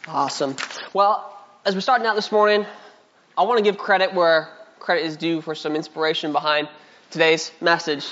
Awesome. Well, as we're starting out this morning, I want to give credit where credit is due for some inspiration behind today's message.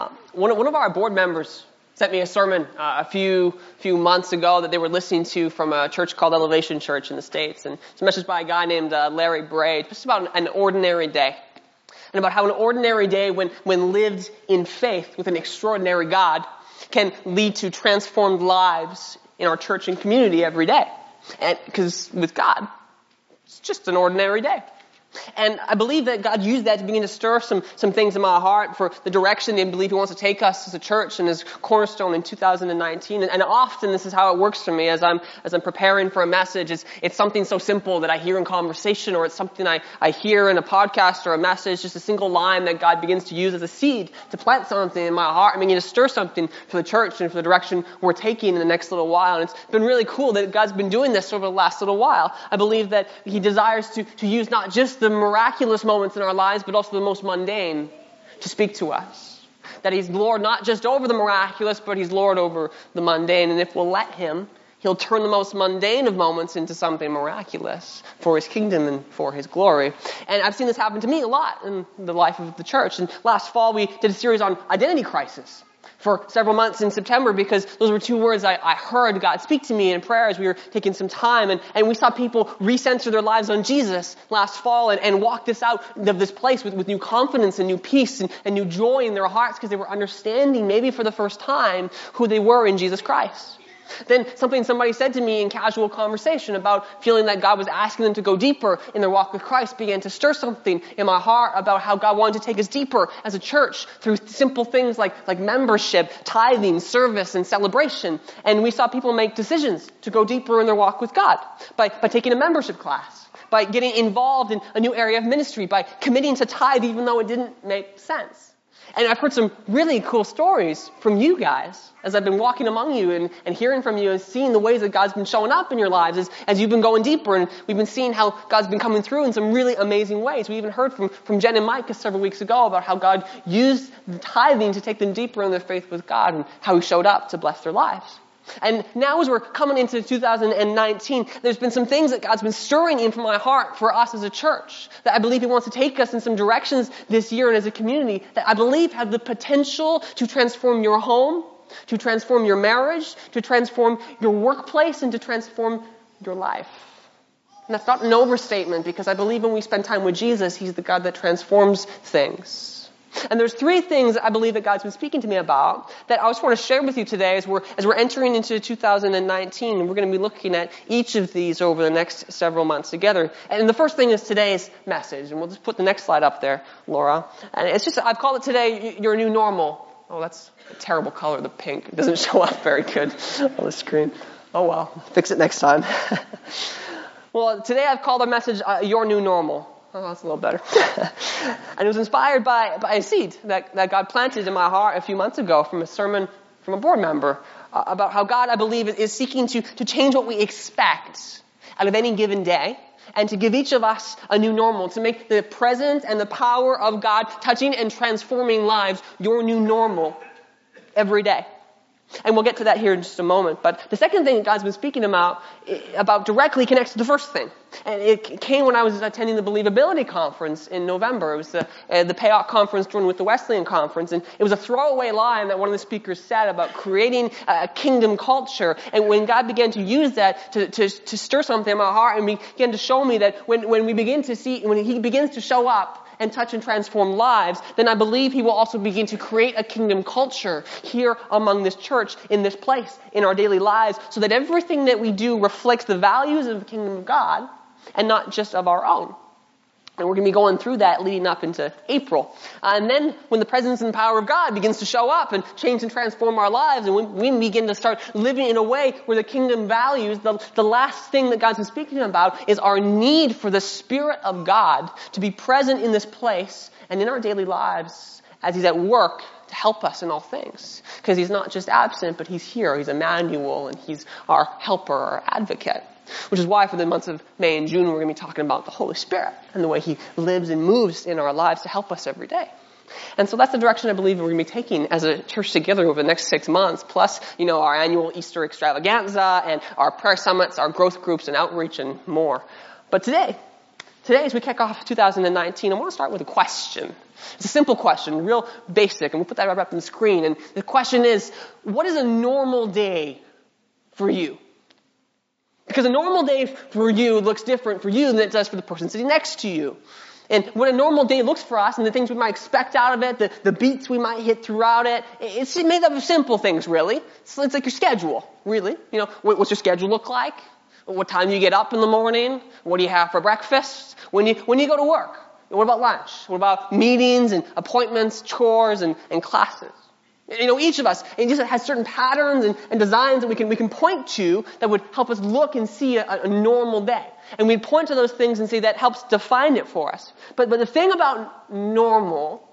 One of our board members sent me a sermon a few months ago that they were listening to from a church called Elevation Church in the States. And it's a message by a guy named Larry Braid, just about an ordinary day. And about how an ordinary day, when lived in faith with an extraordinary God, can lead to transformed lives in our church and community every day. And because with God, it's just an ordinary day. And I believe that God used that to begin to stir some things in my heart for the direction I believe He wants to take us as a church and as Cornerstone in 2019. And often this is how it works for me as I'm preparing for a message. It's something so simple that I hear in conversation, or it's something I hear in a podcast or a message, just a single line that God begins to use as a seed to plant something in my heart and begin to stir something for the church and for the direction we're taking in the next little while. And it's been really cool that God's been doing this over the last little while. I believe that He desires to use not just the miraculous moments in our lives, but also the most mundane to speak to us. That He's Lord not just over the miraculous, but He's Lord over the mundane. And if we'll let Him, He'll turn the most mundane of moments into something miraculous for His kingdom and for His glory. And I've seen this happen to me a lot in the life of the church. And last fall we did a series on identity crisis for several months in September, because those were two words I heard God speak to me in prayer as we were taking some time. And we saw people recenter their lives on Jesus last fall and walk this out of this place with new confidence and new peace and new joy in their hearts, because they were understanding maybe for the first time who they were in Jesus Christ. Then somebody said to me in casual conversation about feeling that God was asking them to go deeper in their walk with Christ began to stir something in my heart about how God wanted to take us deeper as a church through simple things like membership, tithing, service, and celebration. And we saw people make decisions to go deeper in their walk with God by taking a membership class, by getting involved in a new area of ministry, by committing to tithe even though it didn't make sense. And I've heard some really cool stories from you guys as I've been walking among you and hearing from you and seeing the ways that God's been showing up in your lives as you've been going deeper. And we've been seeing how God's been coming through in some really amazing ways. We even heard from Jen and Micah several weeks ago about how God used the tithing to take them deeper in their faith with God and how He showed up to bless their lives. And now as we're coming into 2019, there's been some things that God's been stirring in from my heart for us as a church, that I believe He wants to take us in some directions this year and as a community that I believe have the potential to transform your home, to transform your marriage, to transform your workplace, and to transform your life. And that's not an overstatement, because I believe when we spend time with Jesus, He's the God that transforms things. And there's three things I believe that God's been speaking to me about that I just want to share with you today as we're entering into 2019. And we're going to be looking at each of these over the next several months together. And the first thing is today's message. And we'll just put the next slide up there, Laura. And it's just, I've called it today, Your New Normal. Oh, that's a terrible color, the pink. It doesn't show up very good on the screen. Oh well, fix it next time. Well, today I've called our message, Your New Normal. Oh, that's a little better. And it was inspired by a seed that God planted in my heart a few months ago from a sermon from a board member about how God, I believe, is seeking to change what we expect out of any given day and to give each of us a new normal, to make the presence and the power of God touching and transforming lives your new normal every day. And we'll get to that here in just a moment. But the second thing that God's been speaking about directly connects to the first thing. And it came when I was attending the Believability Conference in November. It was the Payout Conference joined with the Wesleyan Conference. And it was a throwaway line that one of the speakers said about creating a kingdom culture. And when God began to use that to stir something in my heart and began to show me that when He begins to show up and touch and transform lives, then I believe He will also begin to create a kingdom culture here among this church, in this place, in our daily lives, so that everything that we do reflects the values of the kingdom of God and not just of our own. And we're going to be going through that leading up into April. And then when the presence and power of God begins to show up and change and transform our lives, and when we begin to start living in a way where the kingdom values, the last thing that God's been speaking about is our need for the Spirit of God to be present in this place and in our daily lives as He's at work to help us in all things. Because He's not just absent, but He's here. He's Emmanuel, and He's our helper, our advocate. Which is why for the months of May and June, we're going to be talking about the Holy Spirit and the way He lives and moves in our lives to help us every day. And so that's the direction I believe we're going to be taking as a church together over the next 6 months, plus, our annual Easter extravaganza and our prayer summits, our growth groups and outreach and more. But today as we kick off 2019, I want to start with a question. It's a simple question, real basic, and we'll put that right up on the screen. And the question is, what is a normal day for you? Because a normal day for you looks different for you than it does for the person sitting next to you. And what a normal day looks for us and the things we might expect out of it, the beats we might hit throughout it, it's made up of simple things, really. It's like your schedule, really. What's your schedule look like? What time do you get up in the morning? What do you have for breakfast? When you go to work? What about lunch? What about meetings and appointments, chores and classes? Each of us, it just has certain patterns and designs that we can point to that would help us look and see a normal day. And we point to those things and say that helps define it for us. But the thing about normal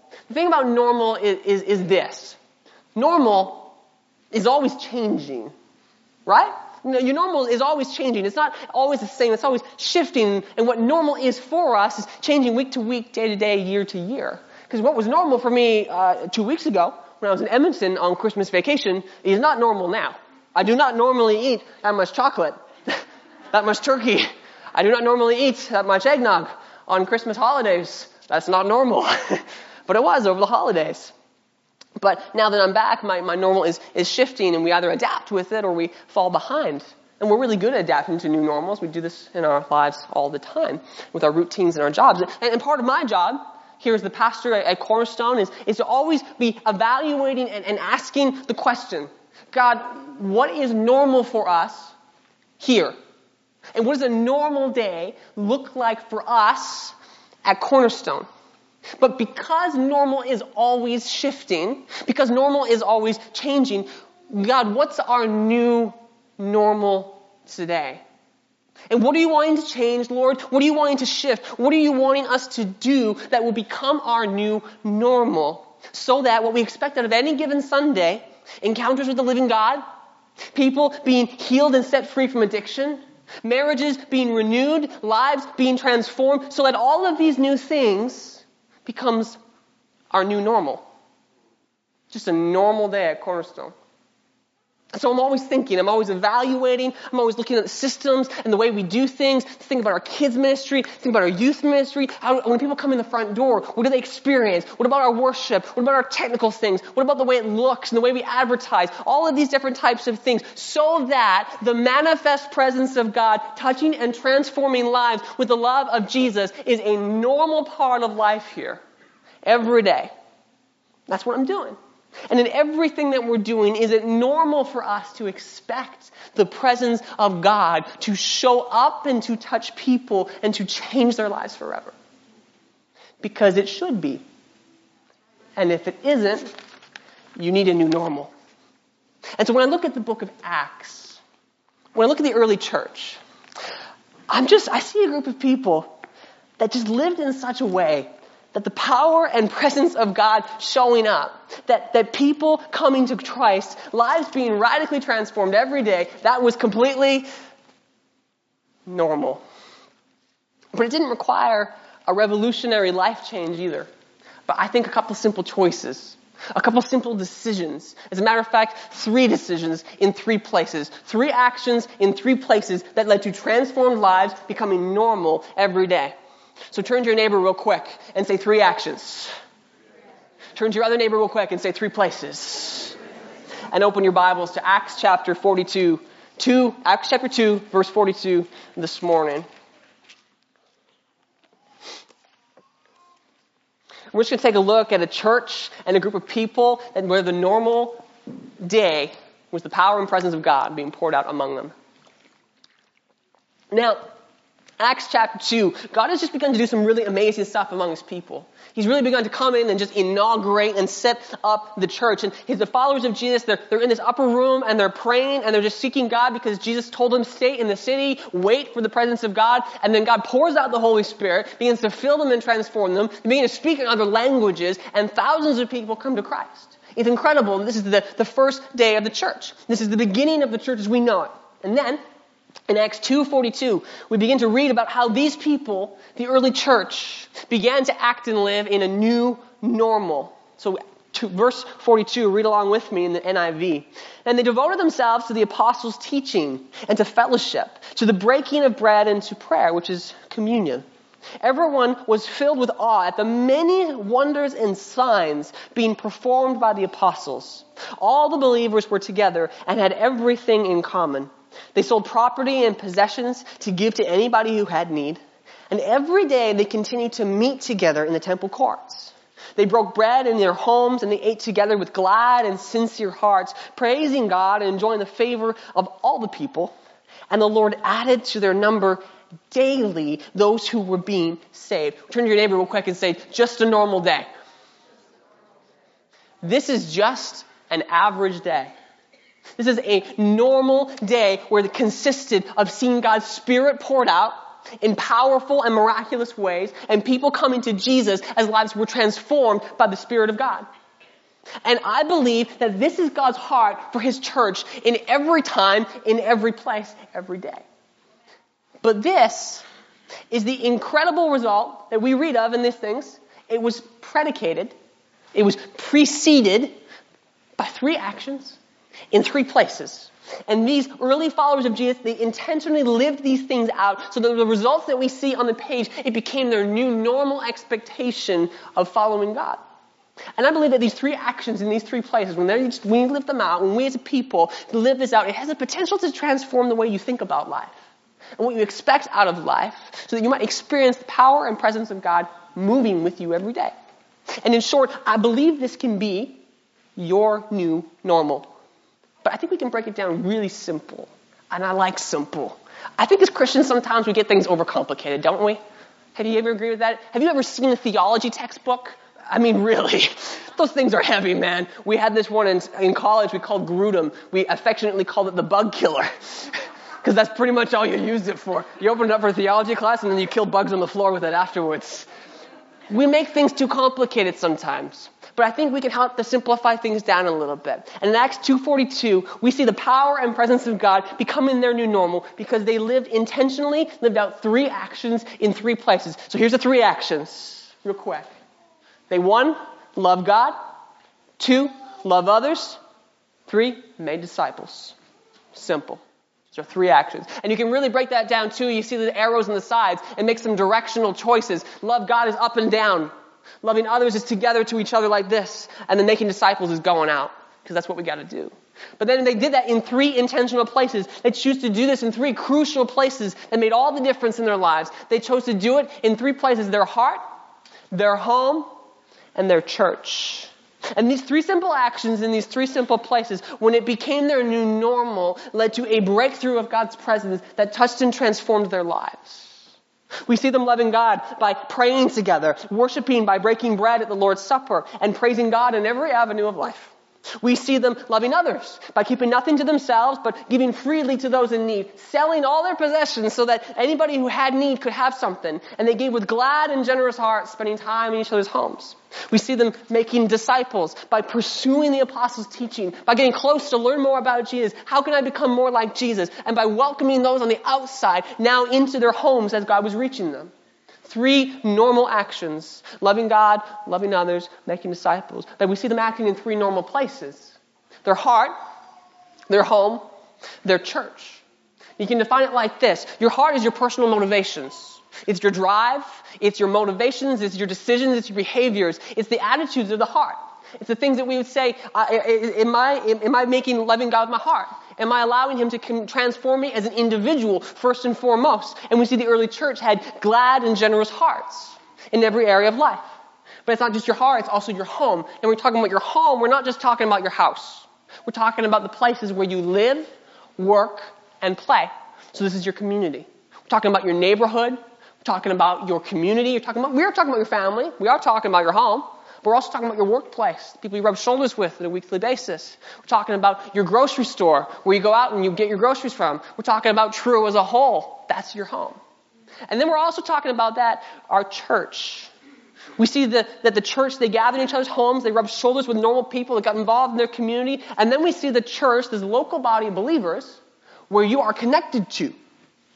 is this. Normal is always changing, right? Your normal is always changing. It's not always the same. It's always shifting. And what normal is for us is changing week to week, day to day, year to year. Because what was normal for me 2 weeks ago when I was in Edmonton on Christmas vacation is not normal now. I do not normally eat that much chocolate, that much turkey. I do not normally eat that much eggnog on Christmas holidays. That's not normal. But it was over the holidays. But now that I'm back, my normal is shifting, and we either adapt with it or we fall behind. And we're really good at adapting to new normals. We do this in our lives all the time with our routines and our jobs. And part of my job here as the pastor at Cornerstone is to always be evaluating and asking the question, God, what is normal for us here? And what does a normal day look like for us at Cornerstone? But because normal is always shifting, because normal is always changing, God, what's our new normal today? And what are you wanting to change, Lord? What are you wanting to shift? What are you wanting us to do that will become our new normal? So that what we expect out of any given Sunday, encounters with the living God, people being healed and set free from addiction, marriages being renewed, lives being transformed, so that all of these new things becomes our new normal. Just a normal day at Cornerstone. So I'm always thinking, I'm always evaluating, I'm always looking at the systems and the way we do things, think about our kids ministry, think about our youth ministry. When people come in the front door, what do they experience? What about our worship? What about our technical things? What about the way it looks and the way we advertise? All of these different types of things, so that the manifest presence of God touching and transforming lives with the love of Jesus is a normal part of life here. Every day. That's what I'm doing. And in everything that we're doing, is it normal for us to expect the presence of God to show up and to touch people and to change their lives forever? Because it should be. And if it isn't, you need a new normal. And so when I look at the book of Acts, when I look at the early church, I see a group of people that just lived in such a way that the power and presence of God showing up, that people coming to Christ, lives being radically transformed every day, that was completely normal. But it didn't require a revolutionary life change either. But I think a couple simple choices, a couple simple decisions. As a matter of fact, 3 decisions in 3 places. 3 actions in 3 places that led to transformed lives becoming normal every day. So turn to your neighbor real quick and say 3 actions. Turn to your other neighbor real quick and say 3 places. And open your Bibles to Acts chapter 42. Acts chapter 2, verse 42 this morning. We're just going to take a look at a church and a group of people and where the normal day was the power and presence of God being poured out among them. Now, Acts chapter 2, God has just begun to do some really amazing stuff among His people. He's really begun to come in and just inaugurate and set up the church. And the followers of Jesus, they're in this upper room and they're praying and they're just seeking God because Jesus told them, stay in the city, wait for the presence of God. And then God pours out the Holy Spirit, begins to fill them and transform them. They begin to speak in other languages, and thousands of people come to Christ. It's incredible. This is the first day of the church. This is the beginning of the church as we know it. And then, in Acts 2:42, we begin to read about how these people, the early church, began to act and live in a new normal. So verse 42, read along with me in the NIV. And they devoted themselves to the apostles' teaching and to fellowship, to the breaking of bread and to prayer, which is communion. Everyone was filled with awe at the many wonders and signs being performed by the apostles. All the believers were together and had everything in common. They sold property and possessions to give to anybody who had need. And every day they continued to meet together in the temple courts. They broke bread in their homes and they ate together with glad and sincere hearts, praising God and enjoying the favor of all the people. And the Lord added to their number daily those who were being saved. Turn to your neighbor real quick and say, just a normal day. This is just an average day. This is a normal day where it consisted of seeing God's Spirit poured out in powerful and miraculous ways, and people coming to Jesus as lives were transformed by the Spirit of God. And I believe that this is God's heart for His church in every time, in every place, every day. But this is the incredible result that we read of in these things. It was predicated, it was preceded by 3 actions in 3 places. And these early followers of Jesus, they intentionally lived these things out so that the results that we see on the page, it became their new normal expectation of following God. And I believe that these 3 actions in these 3 places, when we live them out, when we as a people live this out, it has the potential to transform the way you think about life and what you expect out of life so that you might experience the power and presence of God moving with you every day. And in short, I believe this can be your new normal. But I think we can break it down really simple. And I like simple. I think as Christians sometimes we get things overcomplicated, don't we? Have you ever agreed with that? Have you ever seen a theology textbook? I mean, really. Those things are heavy, man. We had this one in college we called Grudem. We affectionately called it the bug killer. Because that's pretty much all you used it for. You opened it up for a theology class and then you kill bugs on the floor with it afterwards. We make things too complicated sometimes. But I think we can help to simplify things down a little bit. And in Acts 2:42, we see the power and presence of God becoming their new normal because they lived out 3 actions in 3 places. So here's the 3 actions, real quick. They 1, love God. 2, love others. 3, made disciples. Simple. So 3 actions. And you can really break that down too. You see the arrows on the sides and make some directional choices. Love God is up and down. Loving others is together to each other like this. And then making disciples is going out. Because that's what we got to do. But then they did that in 3 intentional places. They choose to do this in 3 crucial places that made all the difference in their lives. They chose to do it in 3 places. Their heart, their home, and their church. And these 3 simple actions in these 3 simple places, when it became their new normal, led to a breakthrough of God's presence that touched and transformed their lives. We see them loving God by praying together, worshiping by breaking bread at the Lord's Supper, and praising God in every avenue of life. We see them loving others by keeping nothing to themselves, but giving freely to those in need, selling all their possessions so that anybody who had need could have something. And they gave with glad and generous hearts, spending time in each other's homes. We see them making disciples by pursuing the apostles' teaching, by getting close to learn more about Jesus. How can I become more like Jesus? And by welcoming those on the outside now into their homes as God was reaching them. 3 normal actions. Loving God, loving others, making disciples. But we see them acting in 3 normal places. Their heart, their home, their church. You can define it like this. Your heart is your personal motivations. It's your drive, it's your motivations, it's your decisions, it's your behaviors. It's the attitudes of the heart. It's the things that we would say, am I making loving God with my heart? Am I allowing Him to transform me as an individual first and foremost? And we see the early church had glad and generous hearts in every area of life. But it's not just your heart, it's also your home. And when we're talking about your home, we're not just talking about your house. We're talking about the places where you live, work, and play. So this is your community. We're talking about your neighborhood. We're talking about your community. We are talking about your family. We are talking about your home. But we're also talking about your workplace, people you rub shoulders with on a weekly basis. We're talking about your grocery store, where you go out and you get your groceries from. We're talking about Truro as a whole. That's your home. And then we're also talking about our church. We see that the church, they gather in each other's homes, they rub shoulders with normal people that got involved in their community. And then we see the church, this local body of believers, where you are connected to.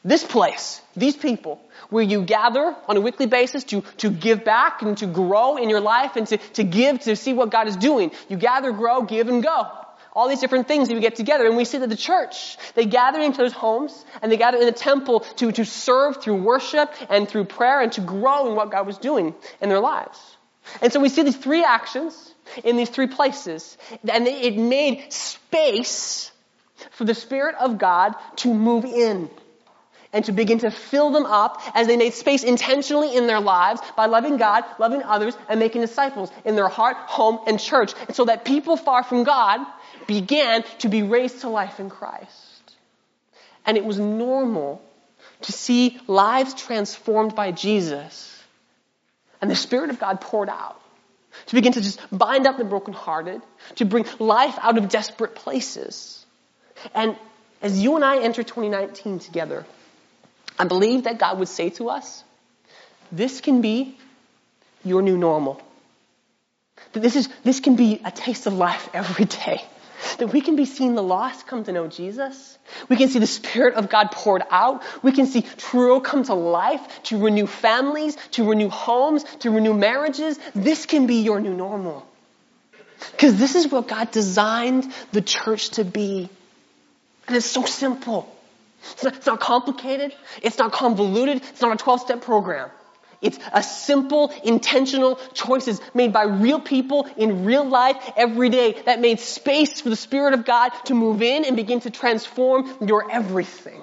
This place, these people, where you gather on a weekly basis to give back and to grow in your life and to give, to see what God is doing. You gather, grow, give, and go. All these different things that we get together. And we see that the church, they gather in each other's homes and they gather in the temple to serve through worship and through prayer and to grow in what God was doing in their lives. And so we see these three actions in these three places. And it made space for the Spirit of God to move in and to begin to fill them up as they made space intentionally in their lives by loving God, loving others, and making disciples in their heart, home, and church. And so that people far from God began to be raised to life in Christ. And it was normal to see lives transformed by Jesus and the Spirit of God poured out to begin to just bind up the brokenhearted, to bring life out of desperate places. And as you and I enter 2019 together, I believe that God would say to us, this can be your new normal. That this can be a taste of life every day. That we can be seeing the lost come to know Jesus. We can see the Spirit of God poured out. We can see Truro come to life, to renew families, to renew homes, to renew marriages. This can be your new normal. Because this is what God designed the church to be. And it's so simple. It's not complicated. It's not convoluted. It's not a 12-step program. It's a simple, intentional choices made by real people in real life every day that made space for the Spirit of God to move in and begin to transform your everything.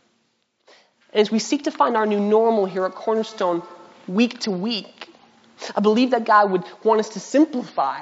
And as we seek to find our new normal here at Cornerstone week to week, I believe that God would want us to simplify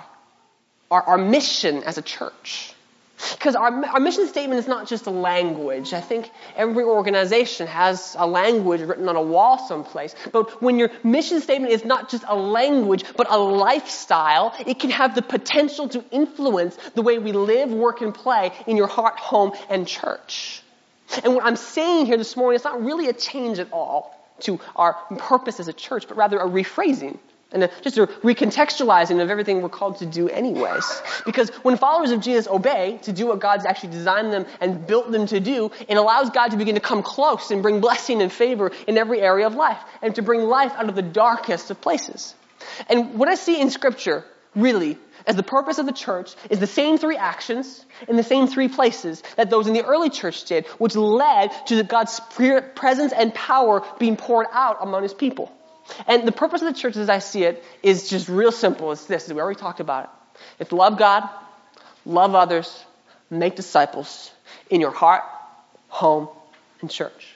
our mission as a church. Because our mission statement is not just a language. I think every organization has a language written on a wall someplace. But when your mission statement is not just a language, but a lifestyle, it can have the potential to influence the way we live, work, and play in your heart, home, and church. And what I'm saying here this morning is not really a change at all to our purpose as a church, but rather a rephrasing. And just a recontextualizing of everything we're called to do anyways. Because when followers of Jesus obey to do what God's actually designed them and built them to do, it allows God to begin to come close and bring blessing and favor in every area of life. And to bring life out of the darkest of places. And what I see in Scripture, really, as the purpose of the church, is the same three actions in the same three places that those in the early church did, which led to God's Spirit presence and power being poured out among His people. And the purpose of the church as I see it is just real simple. It's this. We already talked about it. It's to love God, love others, make disciples in your heart, home, and church.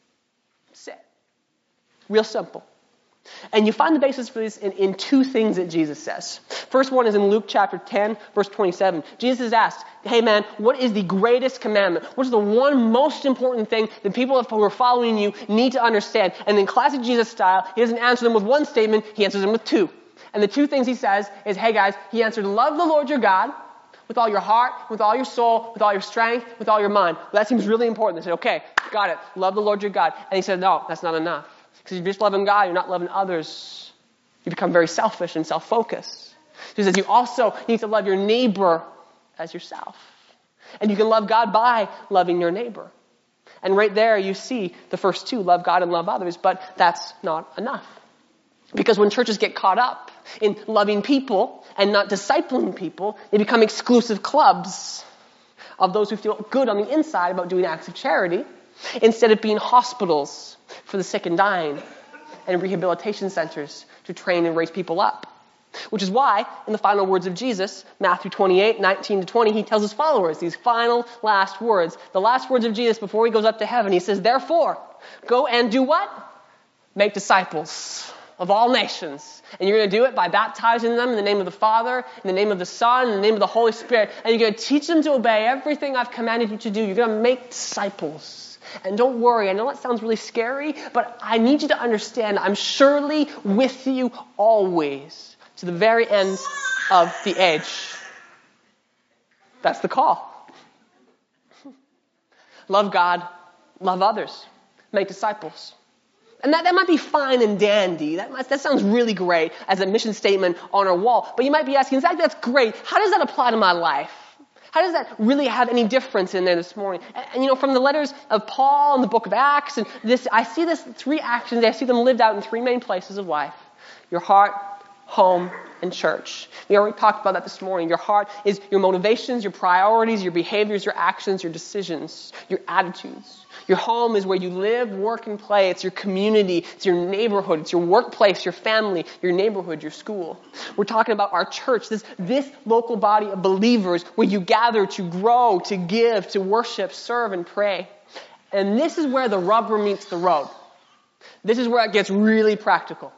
That's it. Real simple. And you find the basis for this in two things that Jesus says. First one is in Luke chapter 10, verse 27. Jesus is asked, hey man, what is the greatest commandment? What is the one most important thing that people who are following you need to understand? And in classic Jesus style, he doesn't answer them with one statement, he answers them with two. And the two things he says is, hey guys, he answered, love the Lord your God with all your heart, with all your soul, with all your strength, with all your mind. Well, that seems really important. They said, okay, got it. Love the Lord your God. And he said, no, that's not enough. Because if you're just loving God, you're not loving others. You become very selfish and self-focused. He says you also need to love your neighbor as yourself. And you can love God by loving your neighbor. And right there you see the first two, love God and love others, but that's not enough. Because when churches get caught up in loving people and not discipling people, they become exclusive clubs of those who feel good on the inside about doing acts of charity, instead of being hospitals for the sick and dying and rehabilitation centers to train and raise people up. Which is why, in the final words of Jesus, Matthew 28, 19 to 20, he tells his followers these final last words. The last words of Jesus before he goes up to heaven. He says, therefore, go and do what? Make disciples of all nations. And you're going to do it by baptizing them in the name of the Father, in the name of the Son, in the name of the Holy Spirit. And you're going to teach them to obey everything I've commanded you to do. You're going to make disciples. And don't worry, I know that sounds really scary, but I need you to understand I'm surely with you always to the very end of the age. That's the call. Love God, love others, make disciples. And that might be fine and dandy. That sounds really great as a mission statement on our wall. But you might be asking, Zach, that's great. How does that apply to my life? How does that really have any difference in there this morning? And from the letters of Paul and the book of Acts, and I see this three actions, I see them lived out in three main places of life. Your heart, home, and church. We already talked about that this morning. Your heart is your motivations, your priorities, your behaviors, your actions, your decisions, your attitudes. Your home is where you live, work, and play. It's your community. It's your neighborhood. It's your workplace, your family, your neighborhood, your school. We're talking about our church, this local body of believers where you gather to grow, to give, to worship, serve, and pray. And this is where the rubber meets the road. This is where it gets really practical.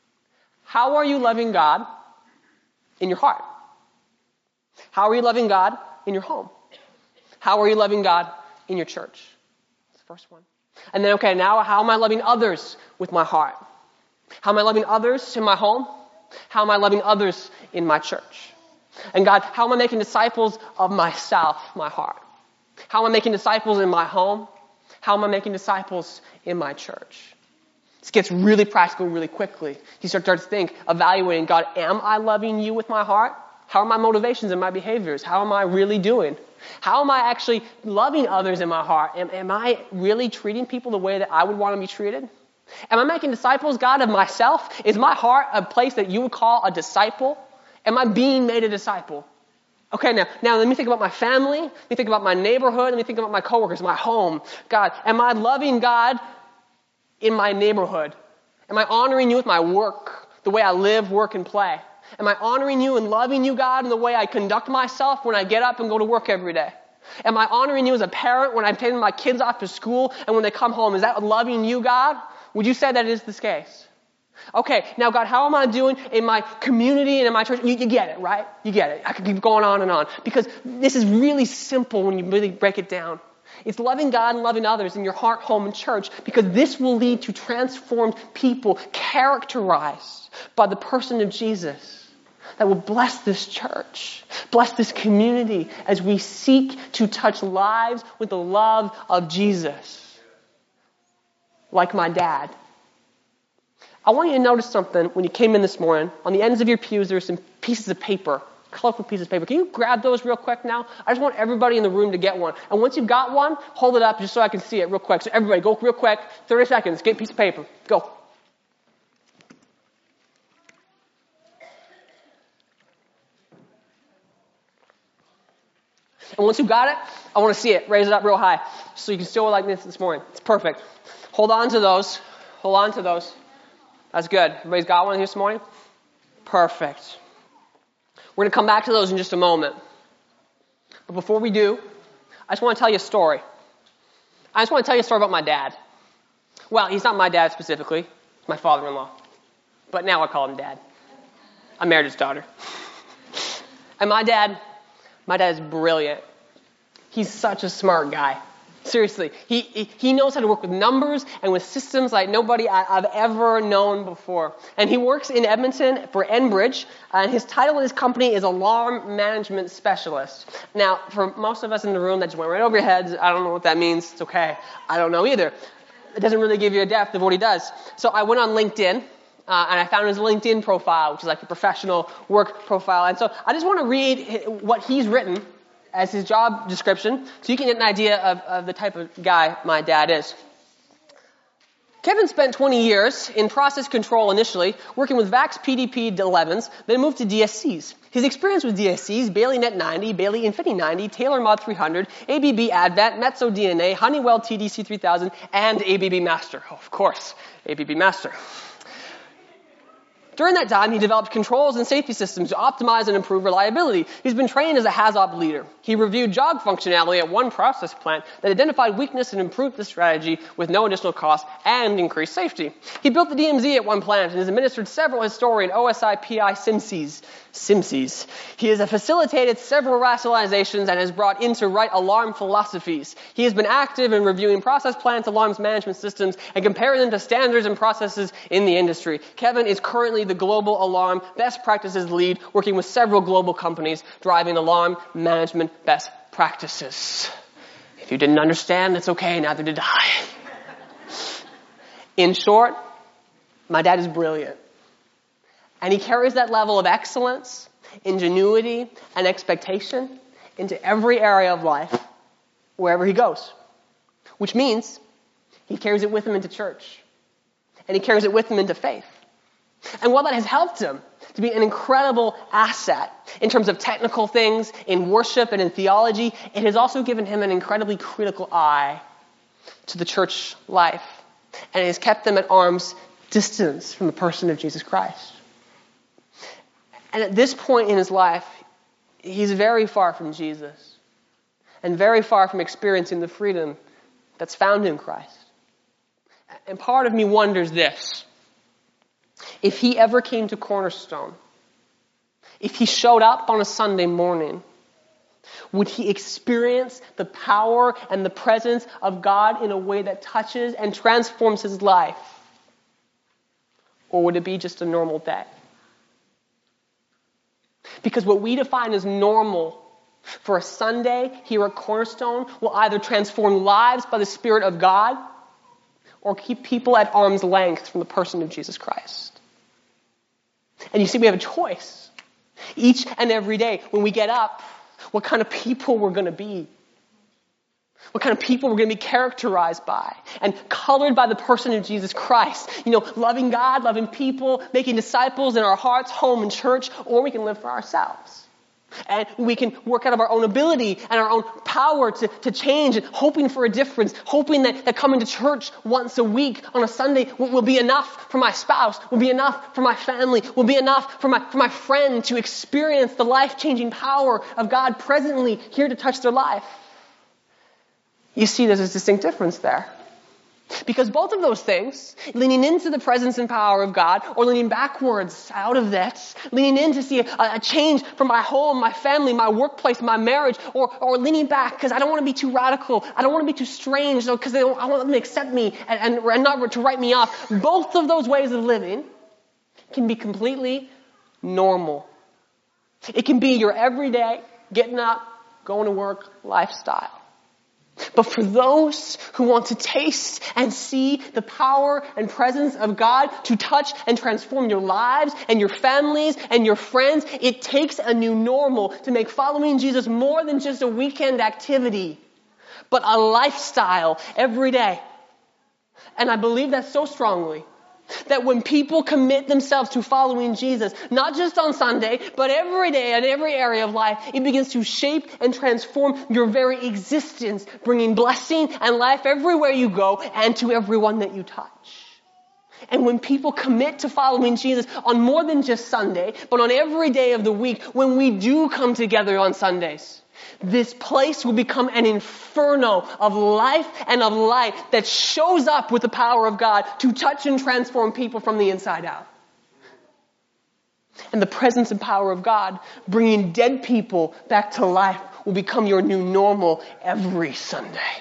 How are you loving God in your heart? How are you loving God in your home? How are you loving God in your church? That's the first one. And then, now how am I loving others with my heart? How am I loving others in my home? How am I loving others in my church? And God, how am I making disciples of myself, my heart? How am I making disciples in my home? How am I making disciples in my church? This gets really practical really quickly. You start to think, evaluating, God, am I loving you with my heart? How are my motivations and my behaviors? How am I really doing? How am I actually loving others in my heart? Am I really treating people the way that I would want to be treated? Am I making disciples, God, of myself? Is my heart a place that you would call a disciple? Am I being made a disciple? Okay, now let me think about my family. Let me think about my neighborhood. Let me think about my coworkers, my home. God, am I loving God in my neighborhood? Am I honoring you with my work, the way I live, work, and play? Am I honoring you and loving you, God, in the way I conduct myself when I get up and go to work every day? Am I honoring you as a parent when I'm taking my kids off to school and when they come home? Is that loving you, God? Would you say that is this case? Okay, now God, how am I doing in my community and in my church? You get it, right? You get it. I could keep going on and on because this is really simple when you really break it down. It's loving God and loving others in your heart, home, and church because this will lead to transformed people characterized by the person of Jesus that will bless this church, bless this community as we seek to touch lives with the love of Jesus. Like my dad. I want you to notice something when you came in this morning. On the ends of your pews, there are some pieces of paper, colorful pieces of paper. Can you grab those real quick now? I just want everybody in the room to get one. And once you've got one, hold it up just so I can see it real quick. So everybody, go real quick. 30 seconds. Get a piece of paper. Go. And once you've got it, I want to see it. Raise it up real high so you can still like this morning. It's perfect. Hold on to those. Hold on to those. That's good. Everybody's got one here this morning? Perfect. We're going to come back to those in just a moment. But before we do, I just want to tell you a story. I just want to tell you a story about my dad. Well, he's not my dad specifically. He's my father-in-law. But now I call him Dad. I married his daughter. And my dad is brilliant. He's such a smart guy. Seriously, he knows how to work with numbers and with systems like nobody I've ever known before. And he works in Edmonton for Enbridge, and his title in his company is Alarm Management Specialist. Now, for most of us in the room, that just went right over your heads. I don't know what that means. It's okay. I don't know either. It doesn't really give you a depth of what he does. So I went on LinkedIn, and I found his LinkedIn profile, which is like a professional work profile. And so I just want to read what he's written as his job description, so you can get an idea of the type of guy my dad is. Kevin spent 20 years in process control initially, working with VAX PDP 11s, then moved to DSCs. His experience with DSCs, Bailey Net 90, Bailey Infinity 90, Taylor Mod 300, ABB Advent, Metso DNA, Honeywell TDC 3000, and ABB Master. Oh, of course, ABB Master. During that time, he developed controls and safety systems to optimize and improve reliability. He's been trained as a HAZOP leader. He reviewed jog functionality at one process plant that identified weakness and improved the strategy with no additional cost and increased safety. He built the DMZ at one plant and has administered several historian OSI PI SIMCs. He has facilitated several rationalizations and has brought in to write alarm philosophies. He has been active in reviewing process plants, alarms management systems, and comparing them to standards and processes in the industry. Kevin is currently the global alarm best practices lead, working with several global companies, driving alarm management best practices. If you didn't understand, that's okay, neither did I. In short, my dad is brilliant. And he carries that level of excellence, ingenuity, and expectation into every area of life wherever he goes. Which means he carries it with him into church. And he carries it with him into faith. And while that has helped him to be an incredible asset in terms of technical things, in worship and in theology, it has also given him an incredibly critical eye to the church life. And it has kept them at arm's distance from the person of Jesus Christ. And at this point in his life, he's very far from Jesus and very far from experiencing the freedom that's found in Christ. And part of me wonders this. If he ever came to Cornerstone, if he showed up on a Sunday morning, would he experience the power and the presence of God in a way that touches and transforms his life? Or would it be just a normal day? Because what we define as normal for a Sunday here at Cornerstone will either transform lives by the Spirit of God or keep people at arm's length from the person of Jesus Christ. And you see, we have a choice each and every day when we get up what kind of people we're going to be. What kind of people we're going to be characterized by and colored by the person of Jesus Christ. Loving God, loving people, making disciples in our hearts, home, and church, or we can live for ourselves. And we can work out of our own ability and our own power to change, and hoping for a difference, hoping that coming to church once a week on a Sunday will be enough for my spouse, will be enough for my family, will be enough for my friend to experience the life-changing power of God presently here to touch their life. You see, there's a distinct difference there. Because both of those things, leaning into the presence and power of God, or leaning backwards out of that, leaning in to see a change from my home, my family, my workplace, my marriage, or leaning back because I don't want to be too radical, I don't want to be too strange, because I want them to accept me and not to write me off. Both of those ways of living can be completely normal. It can be your everyday, getting up, going to work lifestyle. But for those who want to taste and see the power and presence of God to touch and transform your lives and your families and your friends, it takes a new normal to make following Jesus more than just a weekend activity, but a lifestyle every day. And I believe that so strongly that when people commit themselves to following Jesus, not just on Sunday, but every day in every area of life, it begins to shape and transform your very existence, bringing blessing and life everywhere you go and to everyone that you touch. And when people commit to following Jesus on more than just Sunday, but on every day of the week, when we do come together on Sundays, this place will become an inferno of life and of light that shows up with the power of God to touch and transform people from the inside out. And the presence and power of God, bringing dead people back to life, will become your new normal every Sunday.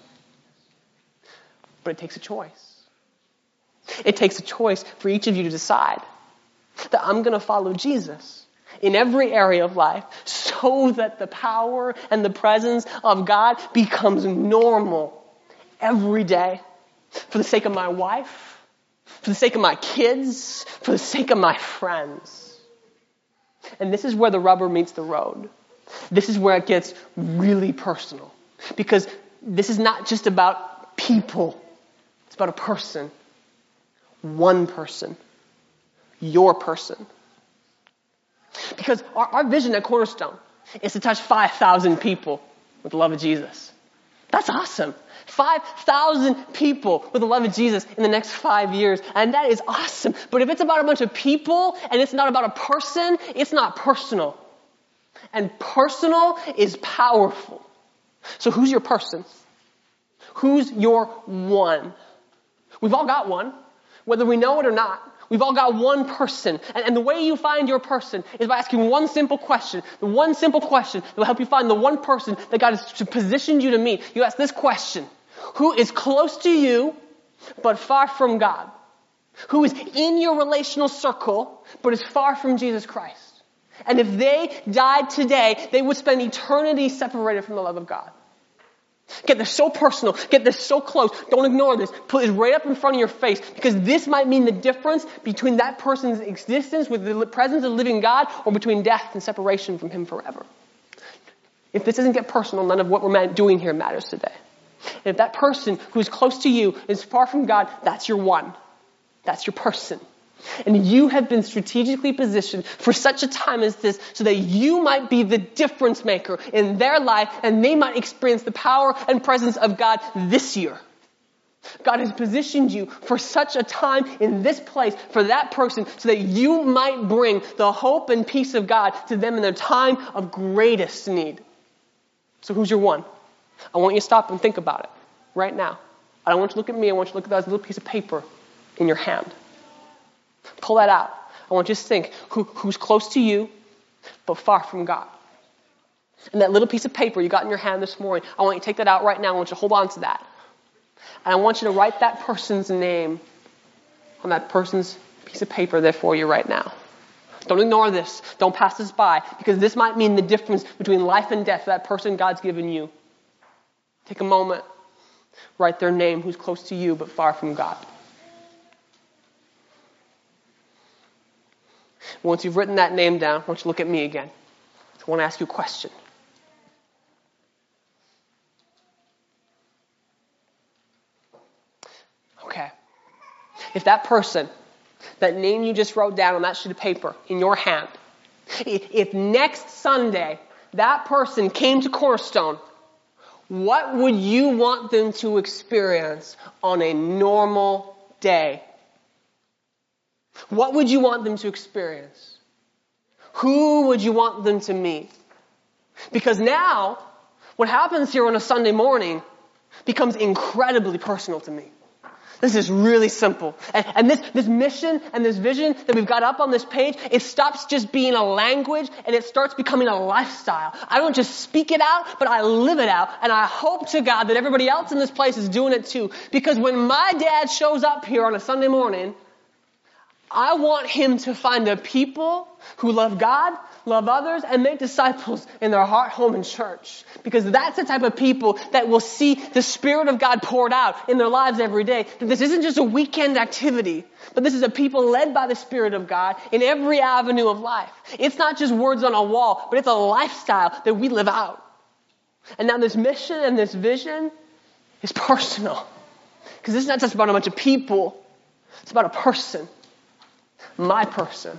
But it takes a choice. It takes a choice for each of you to decide that I'm going to follow Jesus in every area of life so that the power and the presence of God becomes normal every day for the sake of my wife, for the sake of my kids, for the sake of my friends. And this is where the rubber meets the road. This is where it gets really personal, because this is not just about people. It's about a person. One person. Your person. Because our vision at Cornerstone is to touch 5,000 people with the love of Jesus. That's awesome. 5,000 people with the love of Jesus in the next 5 years. And that is awesome. But if it's about a bunch of people and it's not about a person, it's not personal. And personal is powerful. So who's your person? Who's your one? We've all got one, whether we know it or not. We've all got one person. And the way you find your person is by asking one simple question. The one simple question that will help you find the one person that God has positioned you to meet. You ask this question: who is close to you but far from God? Who is in your relational circle but is far from Jesus Christ? And if they died today, they would spend eternity separated from the love of God. Get this so personal. Get this so close. Don't ignore this. Put it right up in front of your face, because this might mean the difference between that person's existence with the presence of the living God or between death and separation from Him forever. If this doesn't get personal, none of what we're doing here matters today. And if that person who is close to you is far from God, that's your one. That's your person. And you have been strategically positioned for such a time as this so that you might be the difference maker in their life and they might experience the power and presence of God this year. God has positioned you for such a time in this place for that person so that you might bring the hope and peace of God to them in their time of greatest need. So who's your one? I want you to stop and think about it right now. I don't want you to look at me. I want you to look at that little piece of paper in your hand. Pull that out. I want you to think who's close to you but far from God. And that little piece of paper you got in your hand this morning, I want you to take that out right now. I want you to hold on to that. And I want you to write that person's name on that person's piece of paper there for you right now. Don't ignore this. Don't pass this by, because this might mean the difference between life and death for that person God's given you. Take a moment. Write their name who's close to you but far from God. Once you've written that name down, I want you to look at me again. I want to ask you a question. Okay. If that person, that name you just wrote down on that sheet of paper in your hand, if next Sunday that person came to Cornerstone, what would you want them to experience on a normal day? What would you want them to experience? Who would you want them to meet? Because now, what happens here on a Sunday morning becomes incredibly personal to me. This is really simple. And this mission and this vision that we've got up on this page, it stops just being a language and it starts becoming a lifestyle. I don't just speak it out, but I live it out. And I hope to God that everybody else in this place is doing it too. Because when my dad shows up here on a Sunday morning, I want him to find a people who love God, love others, and make disciples in their heart, home, and church. Because that's the type of people that will see the Spirit of God poured out in their lives every day. That this isn't just a weekend activity, but this is a people led by the Spirit of God in every avenue of life. It's not just words on a wall, but it's a lifestyle that we live out. And now this mission and this vision is personal. Because this is not just about a bunch of people. It's about a person. My person.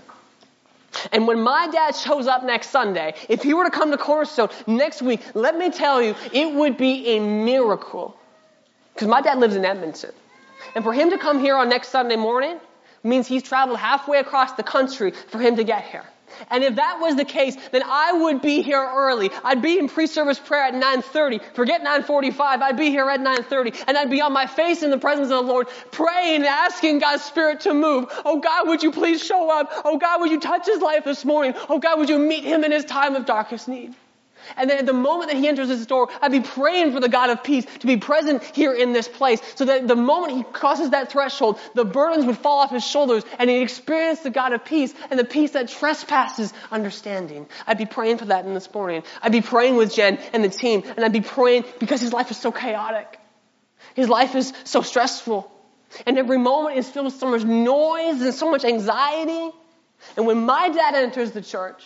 And when my dad shows up next Sunday, if he were to come to Cornerstone next week, let me tell you, it would be a miracle. Because my dad lives in Edmonton. And for him to come here on next Sunday morning means he's traveled halfway across the country for him to get here. And if that was the case, then I would be here early. I'd be in pre-service prayer at 9:30. Forget 9:45. I'd be here at 9:30. And I'd be on my face in the presence of the Lord, praying, asking God's Spirit to move. Oh God, would you please show up? Oh God, would you touch his life this morning? Oh God, would you meet him in his time of darkest need? And then at the moment that he enters this door, I'd be praying for the God of peace to be present here in this place so that the moment he crosses that threshold, the burdens would fall off his shoulders and he'd experience the God of peace and the peace that trespasses understanding. I'd be praying for that in this morning. I'd be praying with Jen and the team, and I'd be praying because his life is so chaotic. His life is so stressful. And every moment is filled with so much noise and so much anxiety. And when my dad enters the church,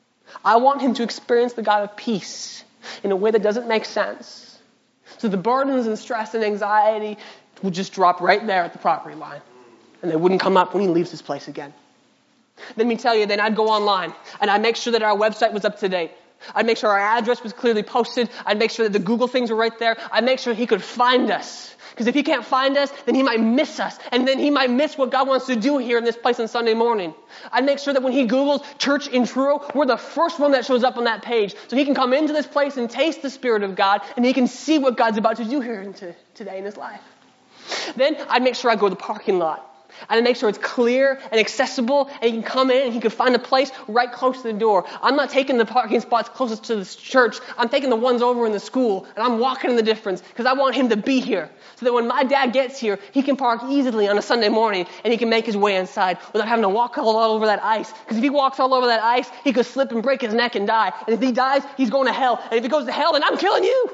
I want him to experience the God of peace in a way that doesn't make sense. So the burdens and stress and anxiety will just drop right there at the property line. And they wouldn't come up when he leaves this place again. Let me tell you, then I'd go online and I'd make sure that our website was up to date. I'd make sure our address was clearly posted. I'd make sure that the Google things were right there. I'd make sure he could find us. Because if he can't find us, then he might miss us. And then he might miss what God wants to do here in this place on Sunday morning. I'd make sure that when he Googles church in Truro, we're the first one that shows up on that page. So he can come into this place and taste the Spirit of God, and he can see what God's about to do here today in his life. Then I'd make sure I go to the parking lot. And I'd make sure it's clear and accessible, and he can come in and he can find a place right close to the door. I'm not taking the parking spots closest to the church. I'm taking the ones over in the school, and I'm walking in the difference because I want him to be here. So that when my dad gets here, he can park easily on a Sunday morning, and he can make his way inside without having to walk all over that ice. Because if he walks all over that ice, he could slip and break his neck and die. And if he dies, he's going to hell. And if he goes to hell, then I'm killing you.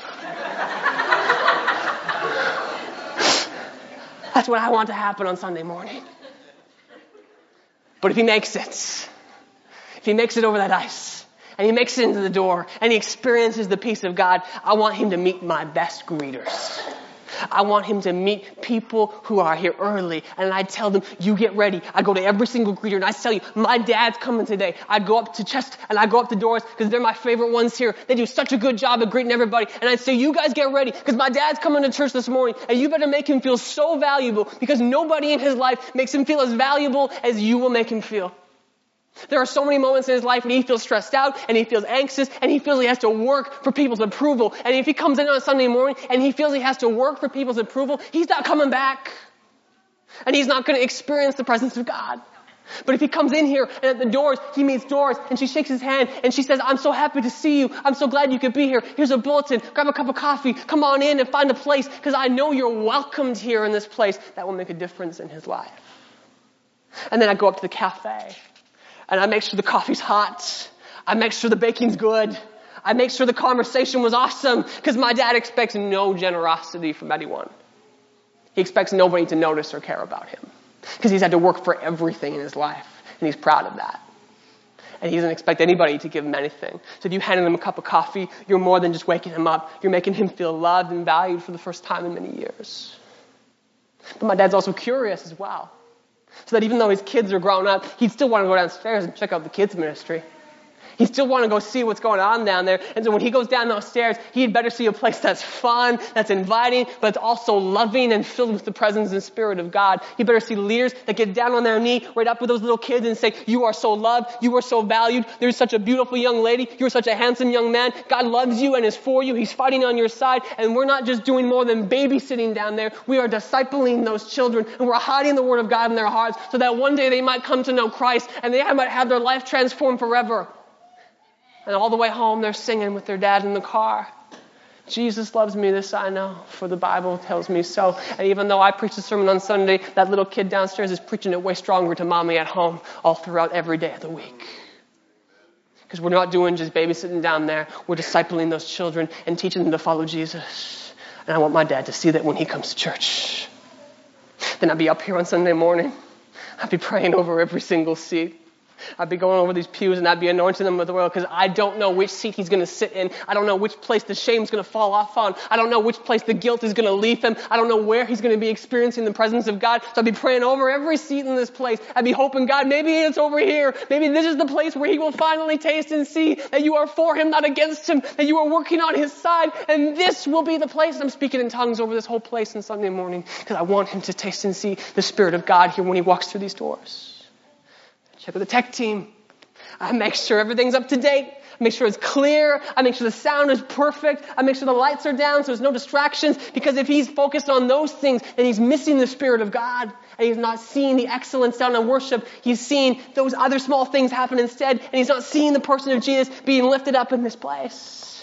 That's what I want to happen on Sunday morning. But if he makes it over that ice, and he makes it into the door and he experiences the peace of God, I want him to meet my best greeters. I want him to meet people who are here early, and I tell them, you get ready. I go to every single greeter and I tell you, my dad's coming today. I go up to chest and I go up the doors because they're my favorite ones here. They do such a good job of greeting everybody. And I say, you guys get ready because my dad's coming to church this morning, and you better make him feel so valuable because nobody in his life makes him feel as valuable as you will make him feel. There are so many moments in his life when he feels stressed out and he feels anxious and he feels he has to work for people's approval. And if he comes in on a Sunday morning and he feels he has to work for people's approval, he's not coming back. And he's not going to experience the presence of God. But if he comes in here and at the doors, he meets Doris and she shakes his hand and she says, I'm so happy to see you. I'm so glad you could be here. Here's a bulletin. Grab a cup of coffee. Come on in and find a place because I know you're welcomed here in this place. That will make a difference in his life. And then I go up to the cafe. And I make sure the coffee's hot. I make sure the baking's good. I make sure the conversation was awesome because my dad expects no generosity from anyone. He expects nobody to notice or care about him because he's had to work for everything in his life, and he's proud of that. And he doesn't expect anybody to give him anything. So if you hand him a cup of coffee, you're more than just waking him up. You're making him feel loved and valued for the first time in many years. But my dad's also curious as well. So that even though his kids are grown up, he'd still want to go downstairs and check out the kids' ministry. He still want to go see what's going on down there. And so when he goes down those stairs, he'd better see a place that's fun, that's inviting, but it's also loving and filled with the presence and spirit of God. He better see leaders that get down on their knee right up with those little kids and say, you are so loved, you are so valued, you're such a beautiful young lady, you're such a handsome young man, God loves you and is for you, he's fighting on your side, and we're not just doing more than babysitting down there, we are discipling those children, and we're hiding the word of God in their hearts so that one day they might come to know Christ and they might have their life transformed forever. And all the way home, they're singing with their dad in the car. Jesus loves me, this I know, for the Bible tells me so. And even though I preach a sermon on Sunday, that little kid downstairs is preaching it way stronger to mommy at home all throughout every day of the week. Because we're not doing just babysitting down there. We're discipling those children and teaching them to follow Jesus. And I want my dad to see that when he comes to church. Then I'd be up here on Sunday morning. I'd be praying over every single seat. I'd be going over these pews and I'd be anointing them with oil because I don't know which seat he's going to sit in. I don't know which place the shame's going to fall off on. I don't know which place the guilt is going to leave him. I don't know where he's going to be experiencing the presence of God. So I'd be praying over every seat in this place. I'd be hoping, God, maybe it's over here. Maybe this is the place where he will finally taste and see that you are for him, not against him, that you are working on his side. And this will be the place. I'm speaking in tongues over this whole place on Sunday morning because I want him to taste and see the Spirit of God here when he walks through these doors. Check with the tech team. I make sure everything's up to date. I make sure it's clear. I make sure the sound is perfect. I make sure the lights are down so there's no distractions. Because if he's focused on those things, then he's missing the Spirit of God. And he's not seeing the excellence down in worship. He's seeing those other small things happen instead. And he's not seeing the person of Jesus being lifted up in this place.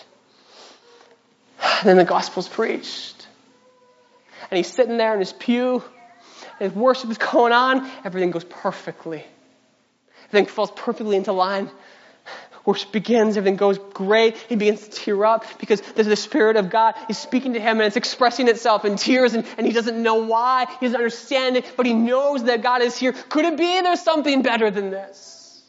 And then the gospel's preached. And he's sitting there in his pew. And his worship is going on. Everything goes perfectly. Everything falls perfectly into line. Worship begins. Everything goes great. He begins to tear up because the Spirit of God is speaking to him and it's expressing itself in tears and he doesn't know why. He doesn't understand it, but he knows that God is here. Could it be there's something better than this?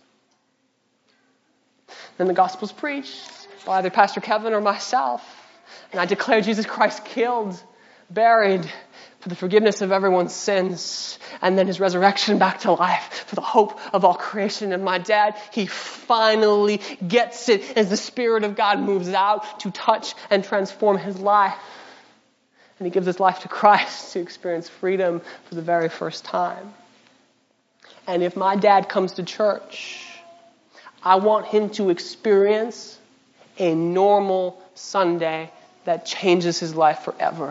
Then the gospel's preached by either Pastor Kevin or myself. And I declare Jesus Christ killed, buried, for the forgiveness of everyone's sins, and then his resurrection back to life for the hope of all creation. And my dad, he finally gets it as the Spirit of God moves out to touch and transform his life. And he gives his life to Christ to experience freedom for the very first time. And if my dad comes to church, I want him to experience a normal Sunday that changes his life forever.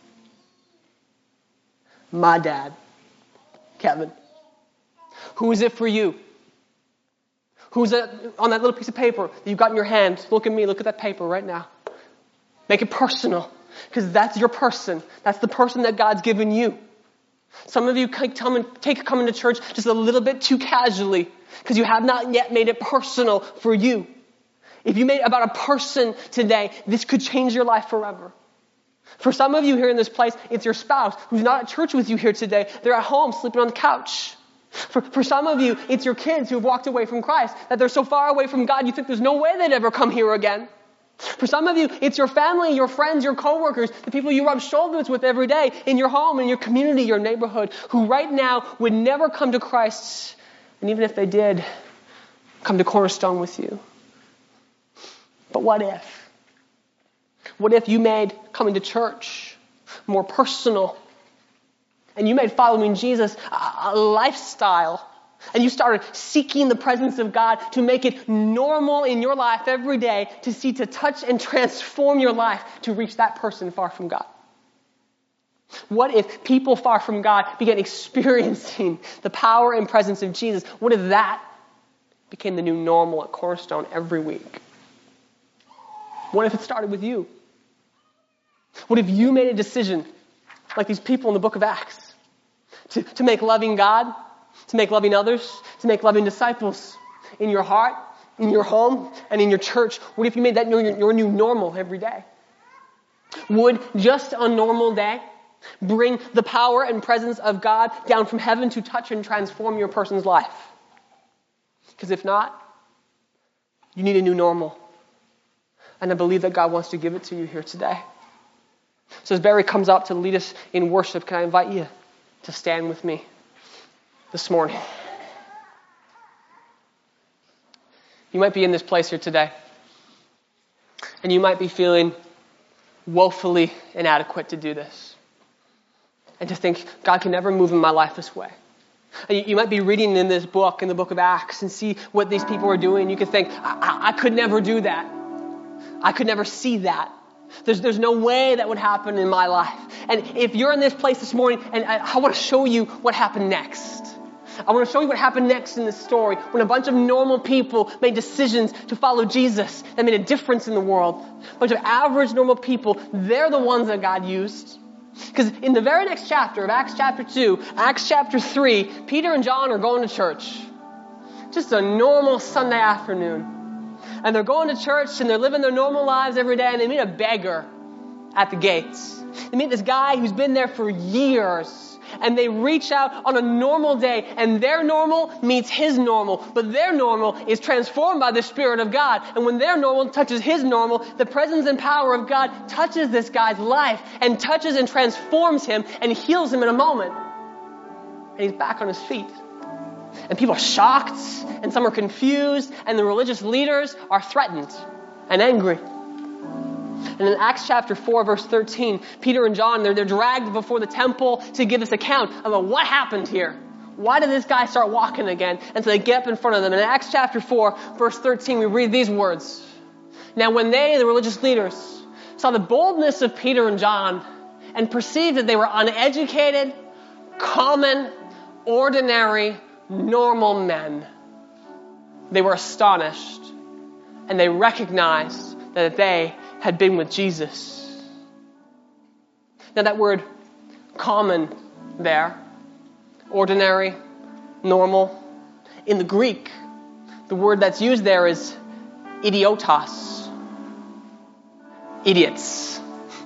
My dad, Kevin. Who is it for you? Who's it on that little piece of paper that you've got in your hand? Look at me, look at that paper right now. Make it personal, because that's your person. That's the person that God's given you. Some of you coming to church just a little bit too casually, because you have not yet made it personal for you. If you made it about a person today, this could change your life forever. For some of you here in this place, it's your spouse who's not at church with you here today. They're at home sleeping on the couch. For some of you, it's your kids who have walked away from Christ, that they're so far away from God, you think there's no way they'd ever come here again. For some of you, it's your family, your friends, your coworkers, the people you rub shoulders with every day in your home, in your community, your neighborhood, who right now would never come to Christ, and even if they did, come to Cornerstone with you. But what if? What if you made coming to church more personal, and you made following Jesus a lifestyle, and you started seeking the presence of God to make it normal in your life every day to touch and transform your life to reach that person far from God? What if people far from God began experiencing the power and presence of Jesus? What if that became the new normal at Cornerstone every week? What if it started with you? What if you made a decision, like these people in the book of Acts, to make loving God, to make loving others, to make loving disciples in your heart, in your home, and in your church? What if you made that your new normal every day? Would just a normal day bring the power and presence of God down from heaven to touch and transform your person's life? Because if not, you need a new normal. And I believe that God wants to give it to you here today. So as Barry comes up to lead us in worship, can I invite you to stand with me this morning? You might be in this place here today, and you might be feeling woefully inadequate to do this, and to think, God can never move in my life this way. And you might be reading in this book, in the book of Acts, and see what these people are doing. You could think, I could never do that. I could never see that. There's no way that would happen in my life. And if you're in this place this morning, and I want to show you what happened next. I want to show you what happened next in this story, when a bunch of normal people made decisions to follow Jesus that made a difference in the world. A bunch of average normal people, they're the ones that God used. Because in the very next chapter of Acts chapter 2, Acts chapter 3, Peter and John are going to church. Just a normal Sunday afternoon. And they're going to church and they're living their normal lives every day, and they meet a beggar at the gates. They meet this guy who's been there for years, and they reach out on a normal day, and their normal meets his normal, but their normal is transformed by the Spirit of God. And when their normal touches his normal, the presence and power of God touches this guy's life and touches and transforms him and heals him in a moment. And he's back on his feet. And people are shocked, and some are confused, and the religious leaders are threatened and angry. And in Acts chapter 4, verse 13, Peter and John, they're dragged before the temple to give this account about what happened here. Why did this guy start walking again? And so they get up in front of them. In Acts chapter 4, verse 13, we read these words. Now when they, the religious leaders, saw the boldness of Peter and John and perceived that they were uneducated, common, ordinary, normal men, they were astonished, and they recognized that they had been with Jesus. Now that word common there, ordinary, normal, in the Greek, the word that's used there is idiotos, idiots.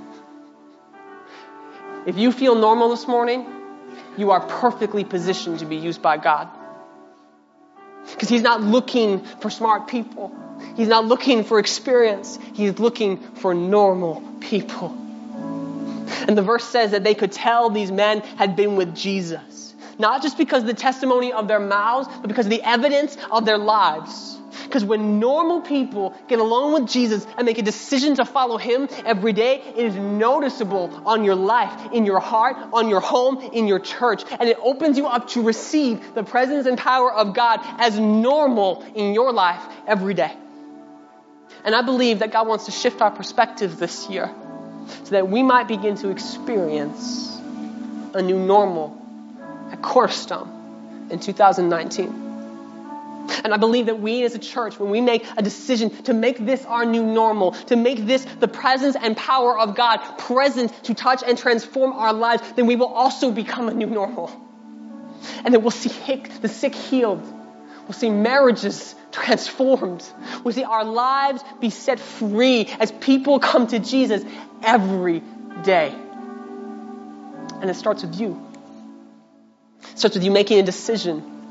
If you feel normal this morning, you are perfectly positioned to be used by God. Because He's not looking for smart people. He's not looking for experience. He's looking for normal people. And the verse says that they could tell these men had been with Jesus. Not just because of the testimony of their mouths, but because of the evidence of their lives. Because when normal people get alone with Jesus and make a decision to follow Him every day, it is noticeable on your life, in your heart, on your home, in your church. And it opens you up to receive the presence and power of God as normal in your life every day. And I believe that God wants to shift our perspective this year so that we might begin to experience a new normal at Cornerstone in 2019. And I believe that we as a church, when we make a decision to make this our new normal, to make this the presence and power of God present to touch and transform our lives, then we will also become a new normal. And then we'll see the sick healed. We'll see marriages transformed. We'll see our lives be set free as people come to Jesus every day. And it starts with you. It starts with you making a decision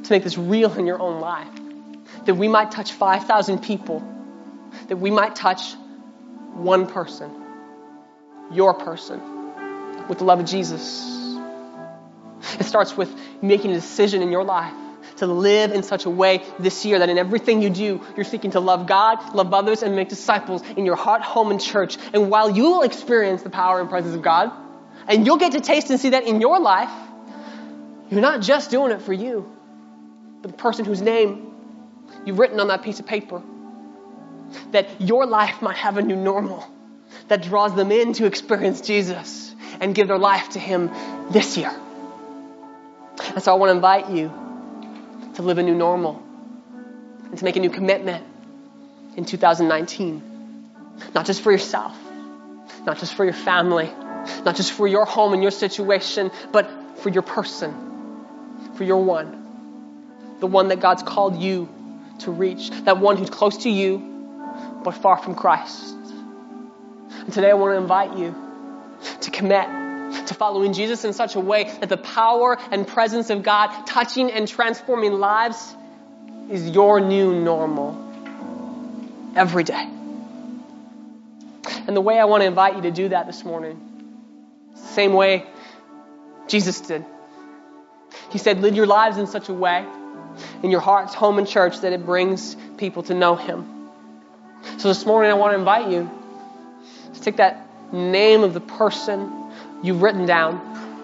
to make this real in your own life. That we might touch 5,000 people. That we might touch one person, your person, with the love of Jesus. It starts with making a decision in your life to live in such a way this year that in everything you do, you're seeking to love God, love others, and make disciples in your heart, home, and church. And while you will experience the power and presence of God, and you'll get to taste and see that in your life, you're not just doing it for you, but the person whose name you've written on that piece of paper. That your life might have a new normal that draws them in to experience Jesus and give their life to Him this year. And so I want to invite you to live a new normal and to make a new commitment in 2019. Not just for yourself, not just for your family, not just for your home and your situation, but for your person, for your one. The one that God's called you to reach. That one who's close to you, but far from Christ. And today I want to invite you to commit to following Jesus in such a way that the power and presence of God touching and transforming lives is your new normal every day. And the way I want to invite you to do that this morning, same way Jesus did. He said, live your lives in such a way, in your hearts, home, and church, that it brings people to know Him. So this morning I want to invite you to take that name of the person you've written down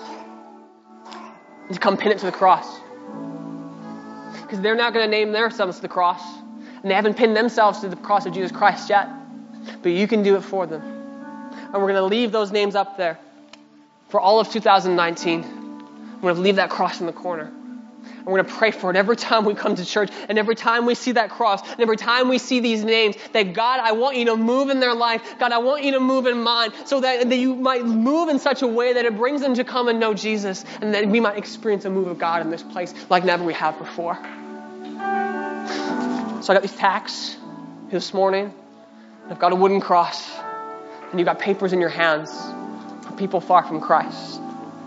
and to come pin it to the cross. Because they're not going to name themselves to the cross. And they haven't pinned themselves to the cross of Jesus Christ yet. But you can do it for them. And we're going to leave those names up there for all of 2019. We're going to leave that cross in the corner. And we're going to pray for it every time we come to church, and every time we see that cross, and every time we see these names, that God, I want you to move in their life. God, I want you to move in mine, so that you might move in such a way that it brings them to come and know Jesus, and that we might experience a move of God in this place like never we have before. So I got these tacks this morning. I've got a wooden cross, and you've got papers in your hands for people far from Christ.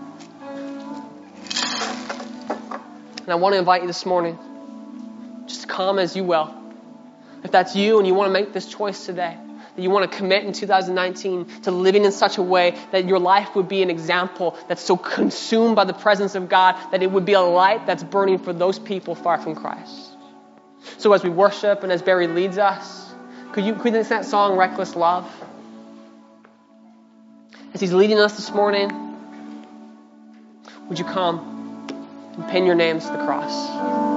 And I want to invite you this morning, just to come as you will. If that's you and you want to make this choice today, that you want to commit in 2019 to living in such a way that your life would be an example that's so consumed by the presence of God that it would be a light that's burning for those people far from Christ. So as we worship and as Barry leads us, could you sing that song, Reckless Love? As he's leading us this morning, would you come and pin your names to the cross?